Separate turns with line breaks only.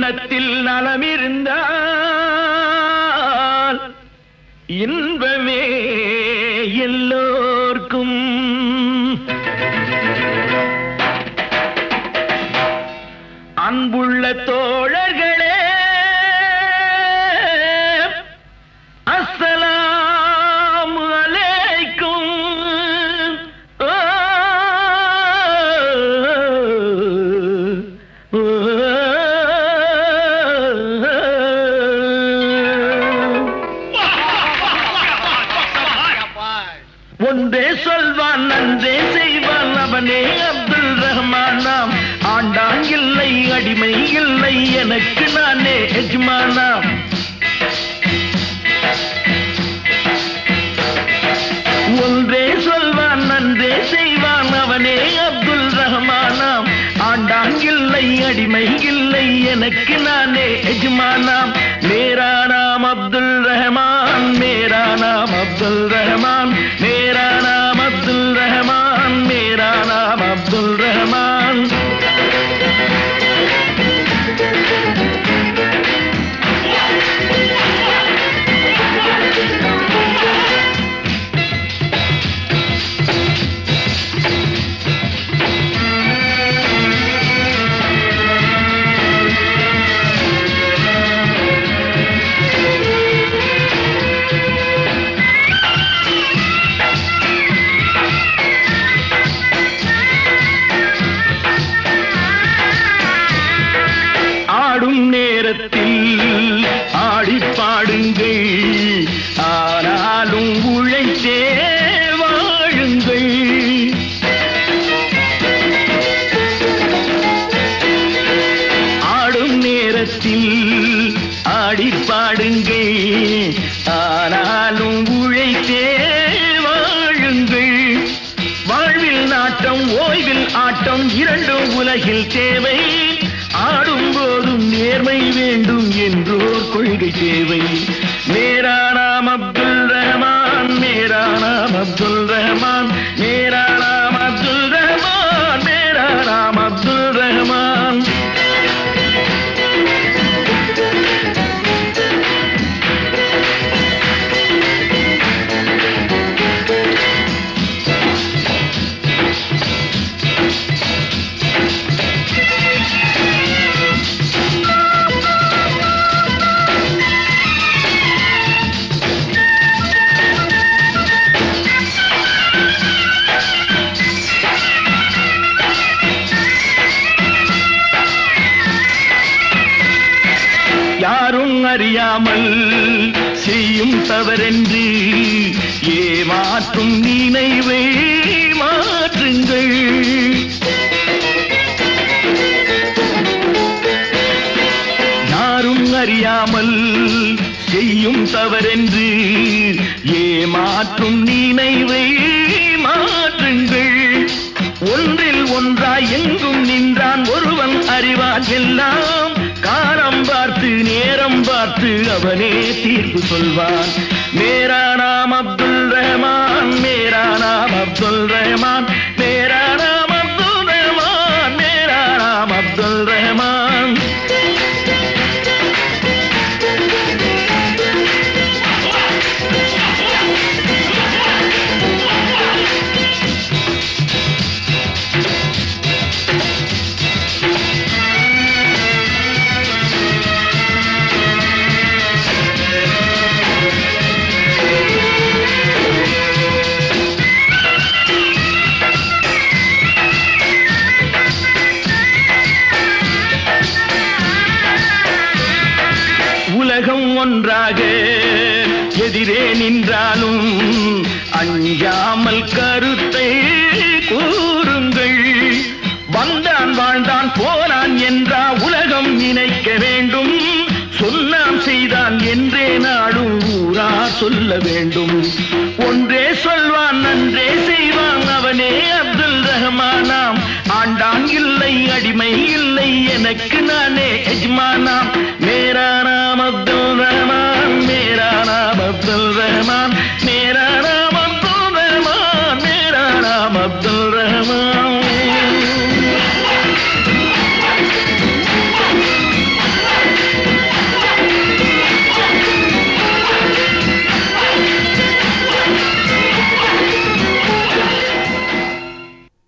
உள்ளத்தில் நலமிருந்தால் இன்பமே எல்லோர்க்கும். அன்புள்ள தோழர்களே, அஸ்ஸலாமு அலைக்கும். ஒன்றே சொல்வான் நன்றே செய்வான் அவனே அப்துல் ரஹ்மானாம். ஆண்டான் இல்லை அடிமை இல்லை எனக்கு நானே எஜமானாம். ஒன்றே சொல்வான் நன்றே செய்வான் அவனே அப்துல் ரஹ்மானாம். ஆண்டான் இல்லை அடிமை இல்லை எனக்கு நானே எஜமானாம். மேரா நாம் அப்துல் ரஹ்மான், மேரா நாம் அப்துல் ரஹ்மான், மேரா நாம் அப்துல் ரஹ்மான், மேரா நாம் அப்துல் ரஹ்மான். நேரத்தில் ஆடி பாடுங்கள், ஆனாலும் உழைத்தே வாழுங்கள். ஆடும் நேரத்தில் ஆடி பாடுங்கள், ஆனாலும் உழைத்தே வாழுங்கள். வாழ்வில் நாட்டம் ஓய்வில் ஆட்டம் இரண்டும் உலகில் தேவை. ஆடும் போதும் நேர்மை வேண்டும் என்றோர் கொள்கை தேவை. மேரா நாம் அப்துல் ரஹ்மான், மேரா நாம் அப்துல் ரஹ்மான், மேரா நாம் அப்துல் ரஹ்மான், மேரா நாம் அப்துல் ரஹ்மான். யாரும் அறியாமல் செய்யும் தவறென்று ஏமாற்றும் நினைவை மாற்றுங்கள். யாரும் அறியாமல் செய்யும் தவறென்று ஏமாற்றும் நினைவை மாற்றுங்கள். ஒன்றில் ஒன்றாய் எங்கும் நின்றான் ஒருவன் அறிவான் எல்லாம். காலம் பார்த்து நேரம் பார்த்து அவனே தீர்ப்பு சொல்வான். மேரா நாம் அப்துல் ரஹ்மான், மேரா நாம் அப்துல் ரஹ்மான், மேரா நாம் அப்துல் ரஹ்மான், மேரா நாம் அப்துல் ரஹ்மான். உலகம் ஒன்றாக எதிரே நின்றாலும் அஞ்சாமல் கருத்தை கூறுங்கள். வந்தான் வாழ்ந்தான் போனான் என்றா உலகம் நினைக்க வேண்டும். சொன்னான் செய்தான் என்றே நாடும் ஊரா சொல்ல வேண்டும். ஒன்றே சொல்வான் நன்றே செய்வான் அவனே அப்துல் ரஹ்மானாம். ஆண்டான் இல்லை அடிமை இல்லை எனக்கு நானே எஜமானாம். மேரா